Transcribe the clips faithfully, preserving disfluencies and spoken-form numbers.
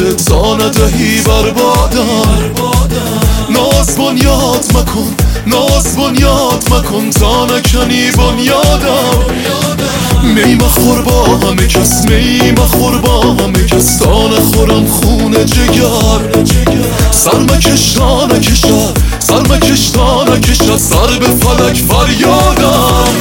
مده تا ندهی بربادم. ناز بنیاد مکن، ناز بنیاد مکن تا نکنی بنیادم. می مخور با همه کس، می مخور با همه کس تا نخورم خون جگر. سر مکش تا نکشد، سر مکش تا نکشد سر به فلک فریادم.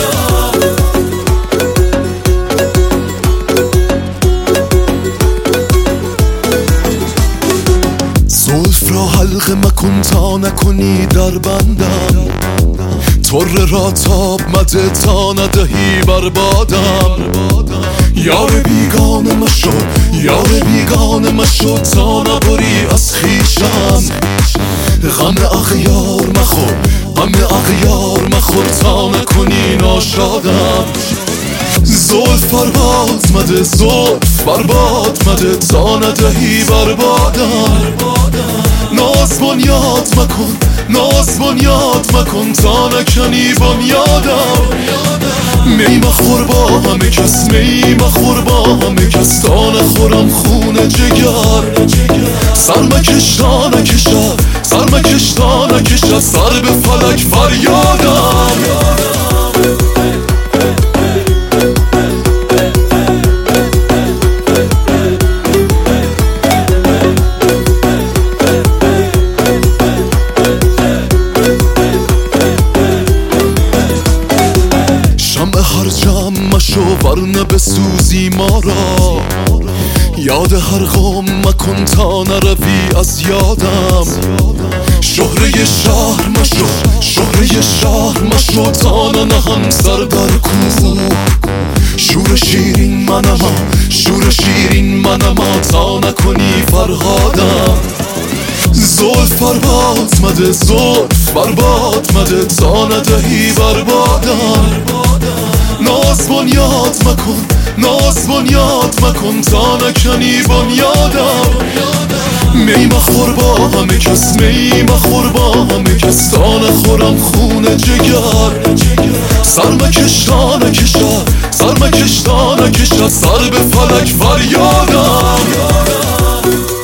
زلف را حلقه مکن تا نکنی در بندم. طره را تاب مده تا ندهی بربادم. یار بیگانه مشو، یار بیگانه مشو تا نبری از خویشم. غم اغیار مخور، غم اغیار مخور تا نکنی ناشادم. زلف برباد مده، زلف برباد مده تا ندهی بربادم. ناز بنیاد مکن، ناز بنیاد مکن تا نکنی بنیادم. می مخور با همه کس، می مخور با همه کس تا نخورم خون جگر. سر مکش تا نکشد، سر مکش تا نکشد سر به فلک فریادم. هر جمع مشو ورنه بسوزی ما را. یاد هر غم مکن تا نروی از یادم. شهره شهر مشو، شهره شهر مشو تا ننهم سر بر کوه. شور شیرین منم، شور شیرین منم تا نکنی فرهادم. زلف برباد مده، زلف برباد مده تا ندهی بربادم. ناز بنیاد مکن، ناز بنیاد مکن تا نکنی بنیادم. می مخور با همه کس، می مخور با همه کس تا نخورم خون جگر. سر مکش تا نکشد، سر مکش تا نکشد سر به فلک فریادم.